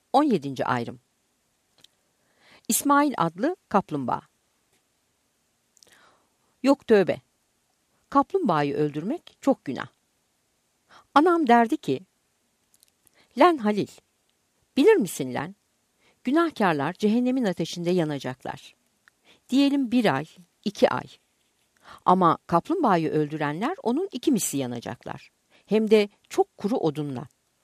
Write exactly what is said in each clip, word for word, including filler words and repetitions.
on yedinci ayrım. İsmail adlı kaplumbağa. Yok tövbe. Kaplumbağayı öldürmek çok günah. Anam derdi ki, "Len Halil, bilir misin len? Günahkarlar cehennemin ateşinde yanacaklar. Diyelim bir ay, iki ay. Ama kaplumbağayı öldürenler onun iki misli yanacaklar. Hem de çok kuru odunla."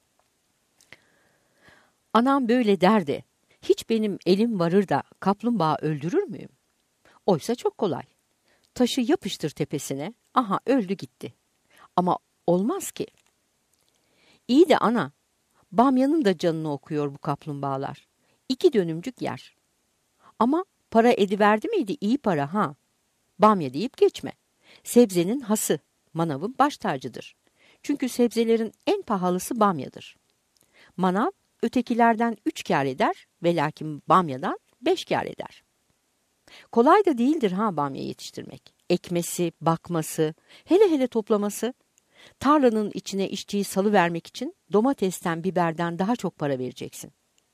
Anam böyle derdi. Hiç benim elim varır da kaplumbağa öldürür müyüm? Oysa çok kolay. Taşı yapıştır tepesine, aha öldü gitti. Ama olmaz ki. İyi de ana, bamyanın da canını okuyor bu kaplumbağalar. İki dönümcük yer. Ama para ediverdi miydi iyi para ha? Bamya deyip geçme. Sebzenin hası, manavın baş tacıdır. Çünkü sebzelerin en pahalısı bamyadır. Manav ötekilerden üç kâr eder ve lakin bamyadan beş kâr eder. Kolay da değildir ha bamya yetiştirmek. Ekmesi, bakması, hele hele toplaması. Tarlanın içine işçiyi salıvermek için domatesten, biberden daha çok para vereceksin.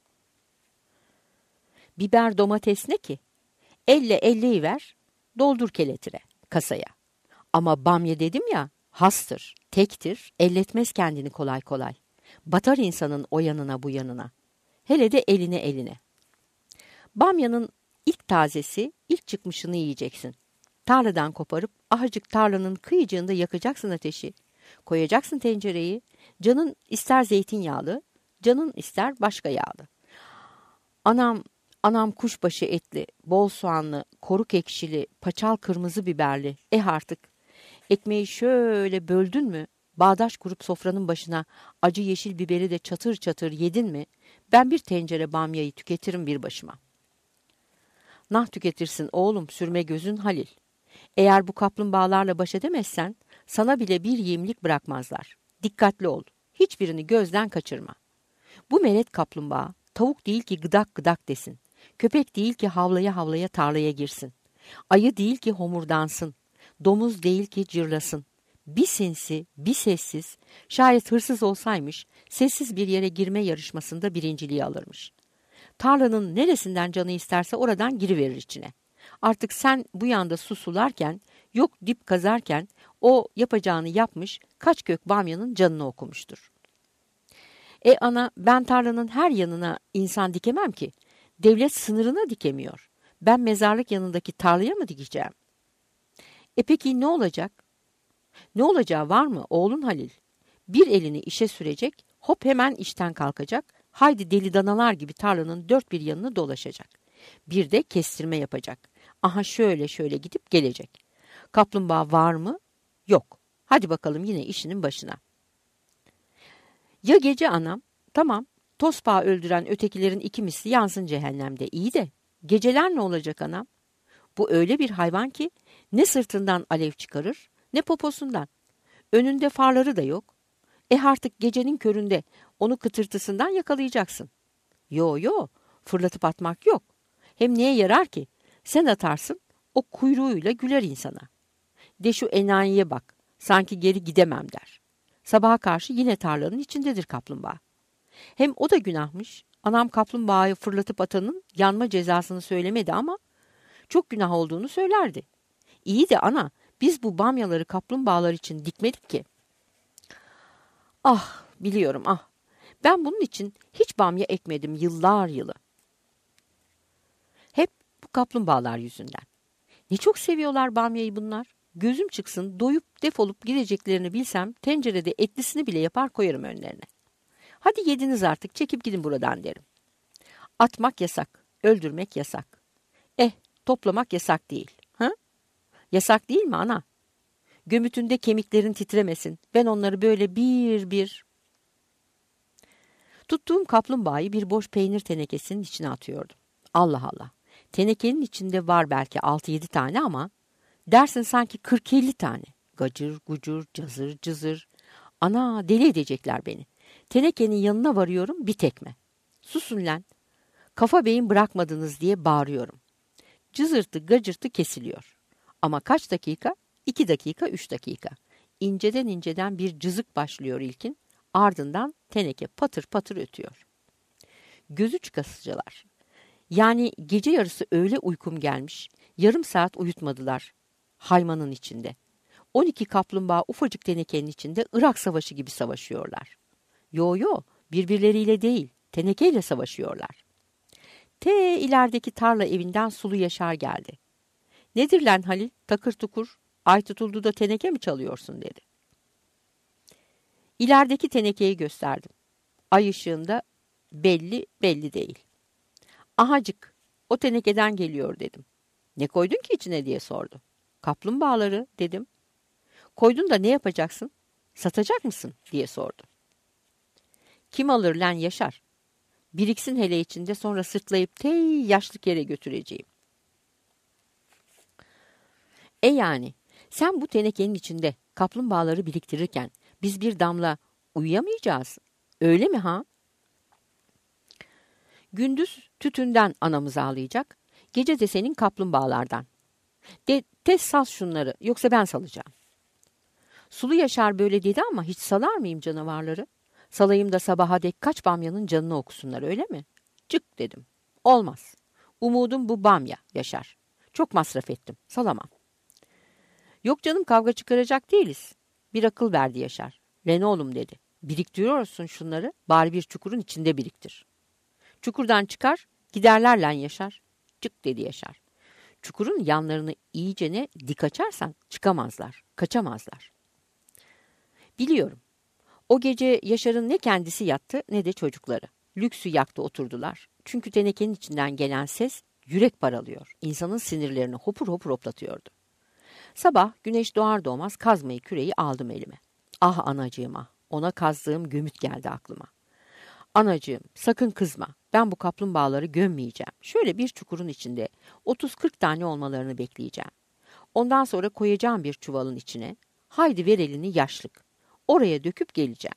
Biber, domates ne ki? Elle elleyi ver, doldur keletire, kasaya. Ama bamya dedim ya, hastır, tektir, elletmez kendini kolay kolay. Batar insanın o yanına bu yanına. Hele de eline eline. Bamyanın ilk tazesi, ilk çıkmışını yiyeceksin. Tarladan koparıp ahacık tarlanın kıyıcığında yakacaksın ateşi. Koyacaksın tencereyi. Canın ister zeytinyağlı, canın ister başka yağlı. Anam, anam kuşbaşı etli, bol soğanlı, koruk ekşili, paçal kırmızı biberli. Eh artık. Ekmeği şöyle böldün mü, bağdaş kurup sofranın başına acı yeşil biberi de çatır çatır yedin mi, ben bir tencere bamyayı tüketirim bir başıma. Nah tüketirsin oğlum, sürme gözün Halil. Eğer bu kaplumbağalarla baş edemezsen, sana bile bir yemlik bırakmazlar. Dikkatli ol, hiçbirini gözden kaçırma. Bu meret kaplumbağa, tavuk değil ki gıdak gıdak desin. Köpek değil ki havlaya havlaya tarlaya girsin. Ayı değil ki homurdansın. Domuz değil ki cırlasın. Bir sinsi, bir sessiz, şayet hırsız olsaymış, sessiz bir yere girme yarışmasında birinciliği alırmış. Tarlanın neresinden canı isterse oradan giriverir içine. Artık sen bu yanda su sularken, yok dip kazarken, o yapacağını yapmış, kaç kök bamyanın canını okumuştur. E ana, ben tarlanın her yanına insan dikemem ki. Devlet sınırına dikemiyor. Ben mezarlık yanındaki tarlaya mı dikeceğim? E peki ne olacak? Ne olacağı var mı oğlun Halil? Bir elini işe sürecek, hop hemen işten kalkacak, haydi deli danalar gibi tarlanın dört bir yanını dolaşacak. Bir de kestirme yapacak. Aha şöyle şöyle gidip gelecek. Kaplumbağa var mı? Yok. Hadi bakalım yine işinin başına. Ya gece anam? Tamam. Tosbağa öldüren ötekilerin iki misli yansın cehennemde. İyi de geceler ne olacak anam? Bu öyle bir hayvan ki ne sırtından alev çıkarır ne poposundan. Önünde farları da yok. E artık gecenin köründe onu kıtırtısından yakalayacaksın. Yo yo, fırlatıp atmak yok. Hem neye yarar ki? Sen atarsın, o kuyruğuyla güler insana. De şu enayiye bak, sanki geri gidemem der. Sabaha karşı yine tarlanın içindedir kaplumbağa. Hem o da günahmış. Anam kaplumbağayı fırlatıp atanın yanma cezasını söylemedi ama çok günah olduğunu söylerdi. İyi de ana, biz bu bamyaları kaplumbağalar için dikmedik ki. Ah, biliyorum ah. Ben bunun için hiç bamya ekmedim yıllar yılı. Hep bu kaplumbağalar yüzünden. Ne çok seviyorlar bamyayı bunlar. Gözüm çıksın, doyup defolup gideceklerini bilsem tencerede etlisini bile yapar koyarım önlerine. Hadi yediniz artık, çekip gidin buradan derim. Atmak yasak, öldürmek yasak. Eh, toplamak yasak değil. Ha? Yasak değil mi ana? Gömütünde kemiklerin titremesin. Ben onları böyle bir bir... Tuttuğum kaplumbağayı bir boş peynir tenekesinin içine atıyordum. Allah Allah. Tenekenin içinde var belki altı yedi tane ama dersin sanki kırk elli tane. Gacır gucur, cazır cızır. Ana, deli edecekler beni. Tenekenin yanına varıyorum, bir tekme. Susun lan. Kafa beyin bırakmadınız diye bağırıyorum. Cızırtı gacırtı kesiliyor. Ama kaç dakika? İki dakika, üç dakika. İnceden inceden bir cızık başlıyor ilkin. Ardından teneke patır patır ötüyor. Gözü çıkasıcalar. Yani gece yarısı öyle uykum gelmiş, yarım saat uyutmadılar haymanın içinde. on iki kaplumbağa ufacık tenekenin içinde Irak Savaşı gibi savaşıyorlar. Yo yo, birbirleriyle değil, tenekeyle savaşıyorlar. Te ilerideki tarla evinden Sulu Yaşar geldi. Nedir lan Halil, takır tukur, ay tutuldu da teneke mi çalıyorsun dedi. İlerideki tenekeyi gösterdim. Ay ışığında belli belli değil. Ahacık, o tenekeden geliyor dedim. Ne koydun ki içine diye sordu. Kaplumbağaları dedim. Koydun da ne yapacaksın? Satacak mısın diye sordu. Kim alır lan Yaşar? Biriksin hele içinde, sonra sırtlayıp tey yaşlık yere götüreceğim. E yani sen bu tenekenin içinde kaplumbağaları biriktirirken biz bir damla uyuyamayacağız. Öyle mi ha? Gündüz tütünden anamız ağlayacak, gece de senin kaplumbağalardan. De, tez sal şunları, yoksa ben salacağım. Sulu Yaşar böyle dedi ama hiç salar mıyım canavarları? Salayım da sabaha dek kaç bamyanın canını okusunlar, öyle mi? Cık dedim. Olmaz. Umudum bu bamya Yaşar. Çok masraf ettim, salamam. Yok canım, kavga çıkaracak değiliz. Bir akıl verdi Yaşar. Lan oğlum dedi. Biriktiriyorsun şunları, bari bir çukurun içinde biriktir. Çukurdan çıkar, giderler lan Yaşar. Cık dedi Yaşar. Çukurun yanlarını iyicene dik açarsan çıkamazlar, kaçamazlar. Biliyorum. O gece Yaşar'ın ne kendisi yattı ne de çocukları. Lüksü yaktı oturdular. Çünkü tenekenin içinden gelen ses yürek paralıyor. İnsanın sinirlerini hopur hopur hoplatıyordu. Sabah güneş doğar doğmaz kazmayı küreği aldım elime. Ah anacığım ah, ona kazdığım gömüt geldi aklıma. Anacığım sakın kızma, ben bu kaplumbağaları gömmeyeceğim. Şöyle bir çukurun içinde otuz kırk tane olmalarını bekleyeceğim. Ondan sonra koyacağım bir çuvalın içine. Haydi ver elini yaşlık. Oraya döküp geleceğim.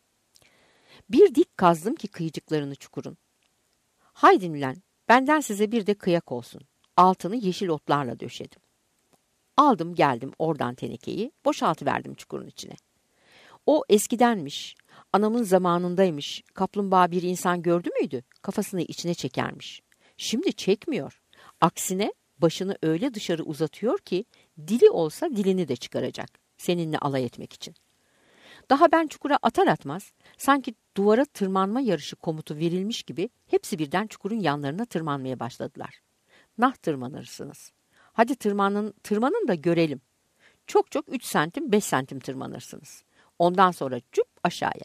Bir dik kazdım ki kıyıcıklarını çukurun. Haydi Mülen, benden size bir de kıyak olsun. Altını yeşil otlarla döşedim. Aldım geldim oradan tenekeyi, boşaltıverdim çukurun içine. O eskidenmiş, anamın zamanındaymış, kaplumbağa bir insan gördü müydü, kafasını içine çekermiş. Şimdi çekmiyor. Aksine başını öyle dışarı uzatıyor ki, dili olsa dilini de çıkaracak, seninle alay etmek için. Daha ben çukura atar atmaz, sanki duvara tırmanma yarışı komutu verilmiş gibi hepsi birden çukurun yanlarına tırmanmaya başladılar. Nah tırmanırsınız. Hadi tırmanın, tırmanın da görelim. Çok çok üç santim, beş santim tırmanırsınız. Ondan sonra cüp aşağıya.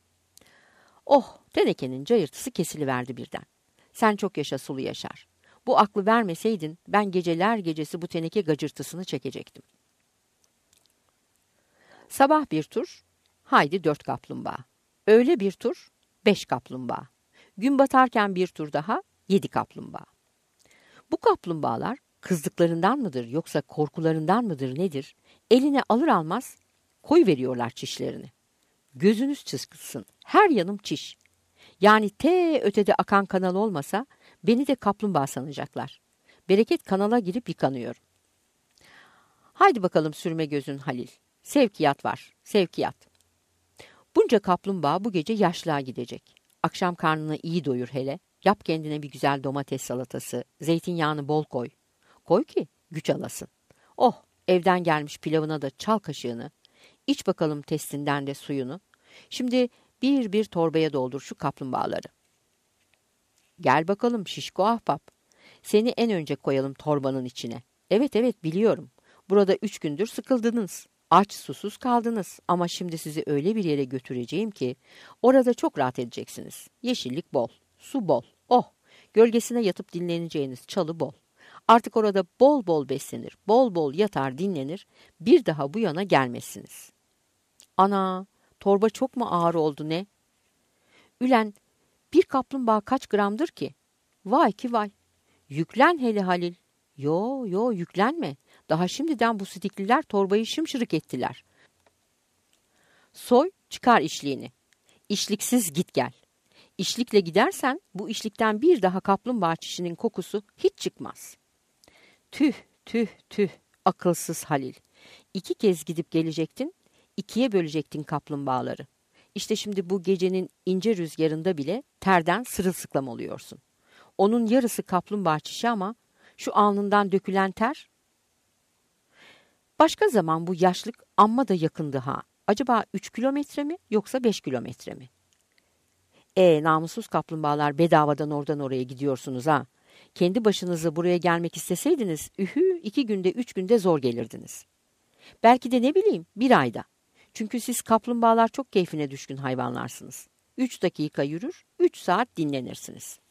Oh, tenekenin cayırtısı kesiliverdi birden. Sen çok yaşa Sulu Yaşar. Bu aklı vermeseydin ben geceler gecesi bu teneke gacırtısını çekecektim. Sabah bir tur, haydi dört kaplumbağa. Öğle bir tur, beş kaplumbağa. Gün batarken bir tur daha, yedi kaplumbağa. Bu kaplumbağalar kızdıklarından mıdır yoksa korkularından mıdır nedir? Eline alır almaz koyuveriyorlar çişlerini. Gözünüz çıksın, her yanım çiş. Yani te ötede akan kanal olmasa beni de kaplumbağa sanacaklar. Bereket kanala girip yıkanıyorum. Haydi bakalım sürme gözün Halil. Sevkiyat var, sevkiyat. Bunca kaplumbağa bu gece yaşlığa gidecek. Akşam karnını iyi doyur hele. Yap kendine bir güzel domates salatası, zeytinyağını bol koy. Koy ki güç alasın. Oh, evden gelmiş pilavına da çal kaşığını. İç bakalım testinden de suyunu. Şimdi bir bir torbaya doldur şu kaplumbağaları. Gel bakalım şişko ahbap. Seni en önce koyalım torbanın içine. Evet evet biliyorum. Burada üç gündür sıkıldınız. Aç susuz kaldınız ama şimdi sizi öyle bir yere götüreceğim ki orada çok rahat edeceksiniz. Yeşillik bol, su bol, oh, gölgesine yatıp dinleneceğiniz çalı bol. Artık orada bol bol beslenir, bol bol yatar dinlenir, bir daha bu yana gelmezsiniz. Ana, torba çok mu ağır oldu ne? Ülen, bir kaplumbağa kaç gramdır ki? Vay ki vay. Yüklen hele Halil. Yo yo yüklenme. Daha şimdiden bu sidikliler torbayı şımşırık ettiler. Soy, çıkar işliğini. İşliksiz git gel. İşlikle gidersen bu işlikten bir daha kaplumbağa çişinin kokusu hiç çıkmaz. Tüh tüh tüh akılsız Halil. İki kez gidip gelecektin, ikiye bölecektin kaplumbağaları. İşte şimdi bu gecenin ince rüzgarında bile terden sırılsıklam oluyorsun. Onun yarısı kaplumbağa çişi ama şu alnından dökülen ter. Başka zaman bu yaşlık amma da yakındı ha. Acaba üç kilometre mi yoksa beş kilometre mi? E namussuz kaplumbağalar, bedavadan oradan oraya gidiyorsunuz ha. Kendi başınıza buraya gelmek isteseydiniz, ühü iki günde üç günde zor gelirdiniz. Belki de ne bileyim bir ayda. Çünkü siz kaplumbağalar çok keyfine düşkün hayvanlarsınız. Üç dakika yürür, üç saat dinlenirsiniz.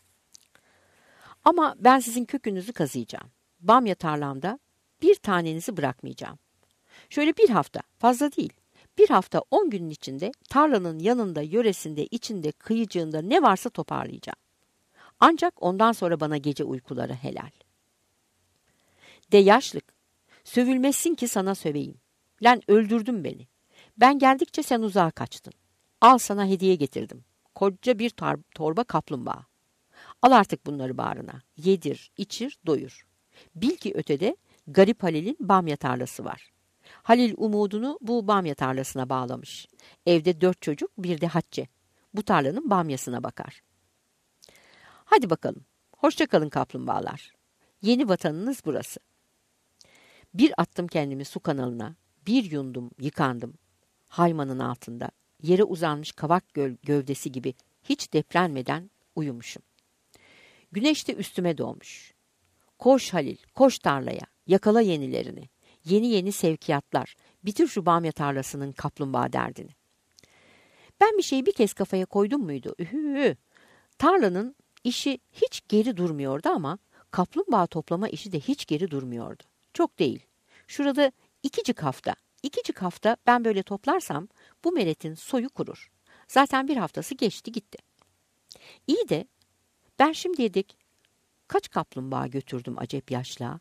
Ama ben sizin kökünüzü kazıyacağım. Bamya tarlamda bir tanenizi bırakmayacağım. Şöyle bir hafta, fazla değil. Bir hafta on günün içinde tarlanın yanında, yöresinde, içinde, kıyıcığında ne varsa toparlayacağım. Ancak ondan sonra bana gece uykuları helal. De yaşlık, sövülmezsin ki sana söveyim. Lan öldürdün beni. Ben geldikçe sen uzağa kaçtın. Al sana hediye getirdim. Koca bir tar- torba kaplumbağa. Al artık bunları bağrına. Yedir, içir, doyur. Bil ki ötede garip Halil'in bamya tarlası var. Halil umudunu bu bamya tarlasına bağlamış. Evde dört çocuk, bir de Hatice. Bu tarlanın bamyasına bakar. Hadi bakalım. Hoşça kalın kaplumbağalar. Yeni vatanınız burası. Bir attım kendimi su kanalına. Bir yundum, yıkandım. Haymanın altında, yere uzanmış kavak gö- gövdesi gibi hiç deprenmeden uyumuşum. Güneş de üstüme doğmuş. Koş Halil, koş tarlaya, yakala yenilerini. Yeni yeni sevkiyatlar, bitir şu bamya tarlasının kaplumbağa derdini. Ben bir şeyi bir kez kafaya koydum muydu? Ühü, tarlanın işi hiç geri durmuyordu ama kaplumbağa toplama işi de hiç geri durmuyordu. Çok değil. Şurada ikicik hafta, ikicik hafta ben böyle toplarsam bu meletin soyu kurur. Zaten bir haftası geçti gitti. İyi de ben şimdiye dek kaç kaplumbağa götürdüm acep yaşlığa?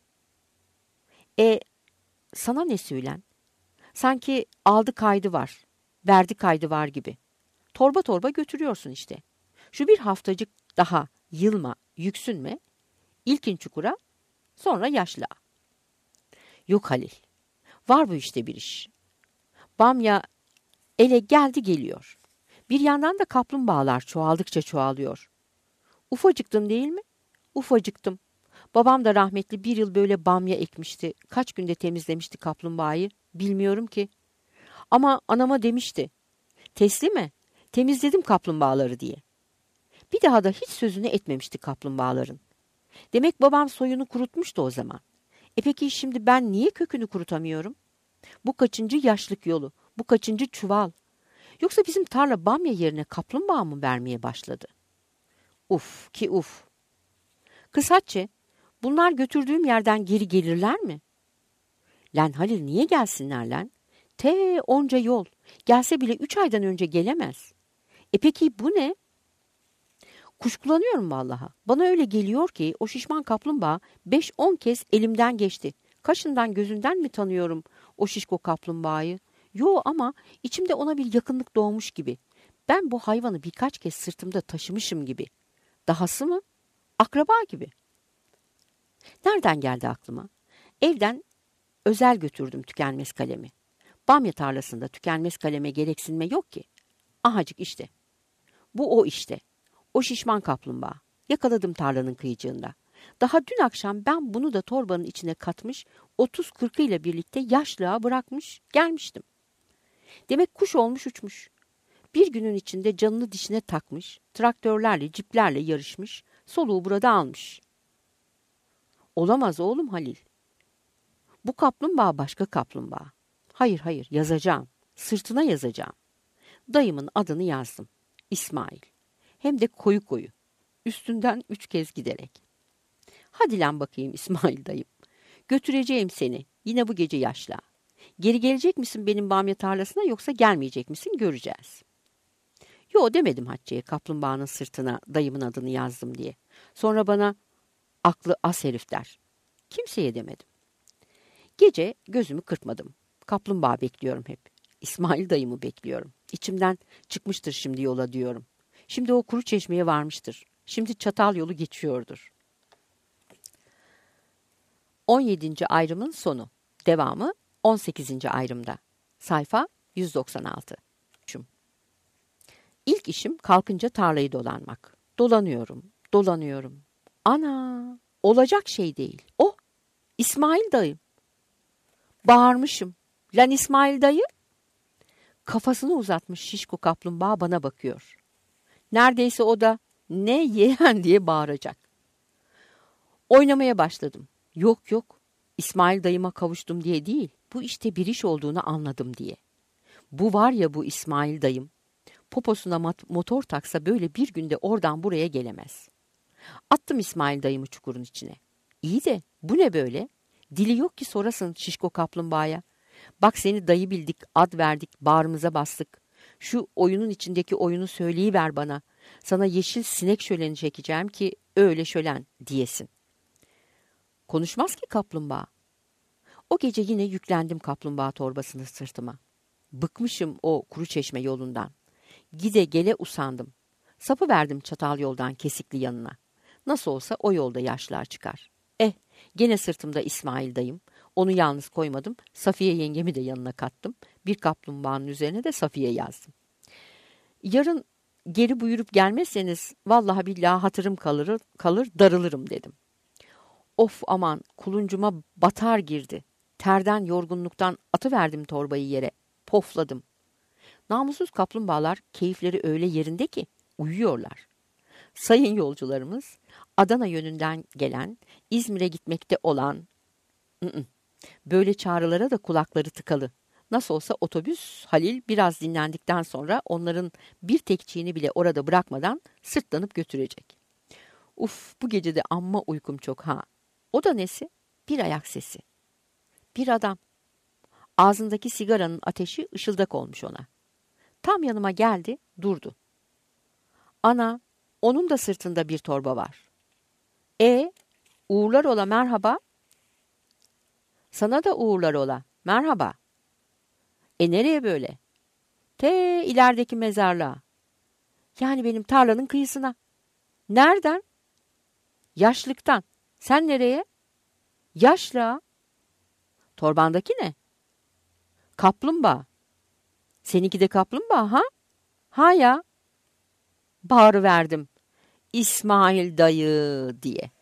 E sana ne söylen? Sanki aldı kaydı var, verdi kaydı var gibi. Torba torba götürüyorsun işte. Şu bir haftacık daha yılma, yüksünme, ilkin çukura, sonra yaşlığa. Yok Halil, var bu işte bir iş. Bamya ele geldi geliyor. Bir yandan da kaplumbağalar çoğaldıkça çoğalıyor. Ufacıktım değil mi? Ufacıktım. Babam da rahmetli bir yıl böyle bamya ekmişti. Kaç günde temizlemişti kaplumbağayı bilmiyorum ki. Ama anama demişti. Teslime, temizledim kaplumbağaları diye. Bir daha da hiç sözünü etmemişti kaplumbağaların. Demek babam soyunu kurutmuştu o zaman. E peki şimdi ben niye kökünü kurutamıyorum? Bu kaçıncı yaşlık yolu, bu kaçıncı çuval? Yoksa bizim tarla bamya yerine kaplumbağa mı vermeye başladı? Uf ki uf. Kız Hatice, bunlar götürdüğüm yerden geri gelirler mi? Lan Halil niye gelsinler lan? Te onca yol. Gelse bile üç aydan önce gelemez. E peki bu ne? Kuşkulanıyorum vallaha. Bana öyle geliyor ki o şişman kaplumbağa beş on kez elimden geçti. Kaşından gözünden mi tanıyorum o şişko kaplumbağayı? Yo ama içimde ona bir yakınlık doğmuş gibi. Ben bu hayvanı birkaç kez sırtımda taşımışım gibi. Dahası mı? Akraba gibi. Nereden geldi aklıma? Evden özel götürdüm tükenmez kalemi. Bamya tarlasında tükenmez kaleme gereksinme yok ki. Ahacık işte. Bu o işte. O şişman kaplumbağa. Yakaladım tarlanın kıyıcığında. Daha dün akşam ben bunu da torbanın içine katmış, otuz kırkıyla birlikte yaşlığa bırakmış, gelmiştim. Demek kuş olmuş uçmuş. Bir günün içinde canını dişine takmış, traktörlerle, ciplerle yarışmış, soluğu burada almış. Olamaz oğlum Halil. Bu kaplumbağa başka kaplumbağa. Hayır hayır yazacağım. Sırtına yazacağım. Dayımın adını yazdım. İsmail. Hem de koyu koyu. Üstünden üç kez giderek. Hadi lan bakayım İsmail dayım. Götüreceğim seni. Yine bu gece yaşla. Geri gelecek misin benim bamya tarlasına yoksa gelmeyecek misin göreceğiz. Yo demedim Hatice'ye kaplumbağanın sırtına dayımın adını yazdım diye. Sonra bana aklı as herif der. Kimseye demedim. Gece gözümü kırpmadım. Kaplumbağa bekliyorum hep. İsmail dayımı bekliyorum. İçimden çıkmıştır şimdi yola diyorum. Şimdi o kuru çeşmeye varmıştır. Şimdi çatal yolu geçiyordur. on yedinci ayrımın sonu. Devamı on sekizinci ayrımda. Sayfa yüz doksan altı. İlk işim kalkınca tarlayı dolanmak. Dolanıyorum, dolanıyorum. Ana, olacak şey değil. O, İsmail dayım. Bağırmışım. Lan İsmail dayı. Kafasını uzatmış şişko kaplumbağa bana bakıyor. Neredeyse o da ne yeğen diye bağıracak. Oynamaya başladım. Yok yok, İsmail dayıma kavuştum diye değil, bu işte bir iş olduğunu anladım diye. Bu var ya bu İsmail dayım, poposuna mat- motor taksa böyle bir günde oradan buraya gelemez. Attım İsmail dayımı çukurun içine. İyi de bu ne böyle? Dili yok ki sorasın şişko kaplumbağaya. Bak seni dayı bildik, ad verdik, bağrımıza bastık. Şu oyunun içindeki oyunu söyleyiver bana. Sana yeşil sinek şöleni çekeceğim ki öyle şölen diyesin. Konuşmaz ki kaplumbağa. O gece yine yüklendim kaplumbağa torbasını sırtıma. Bıkmışım o kuru çeşme yolundan. Gide gele usandım. Sapı verdim çatal yoldan kesikli yanına. Nasıl olsa o yolda yaşlar çıkar. Eh, gene sırtımda İsmail dayım. Onu yalnız koymadım. Safiye yengemi de yanına kattım. Bir kaplumbağanın üzerine de Safiye yazdım. Yarın geri buyurup gelmezseniz vallahi billahi hatırım kalır, kalır darılırım dedim. Of aman, kuluncuma batar girdi. Terden yorgunluktan atıverdim torbayı yere. Pofladım. Namussuz kaplumbağalar keyifleri öyle yerinde ki uyuyorlar. Sayın yolcularımız, Adana yönünden gelen, İzmir'e gitmekte olan, ı-ı, böyle çağrılara da kulakları tıkalı. Nasıl olsa otobüs Halil biraz dinlendikten sonra onların bir tekçiğini bile orada bırakmadan sırtlanıp götürecek. Uf, bu gece de amma uykum çok ha. O da nesi? Bir ayak sesi. Bir adam. Ağzındaki sigaranın ateşi ışıldak olmuş ona. Tam yanıma geldi, durdu. Ana, onun da sırtında bir torba var. E, uğurlar ola merhaba. Sana da uğurlar ola merhaba. E nereye böyle? Te ilerideki mezarlığa. Yani benim tarlanın kıyısına. Nereden? Yaşlıktan. Sen nereye? Yaşlığa. Torbandaki ne? Kaplumbağa. Seninki de kaplumbağa ha? Ha ya. Bağırıverdim. İsmail dayı diye.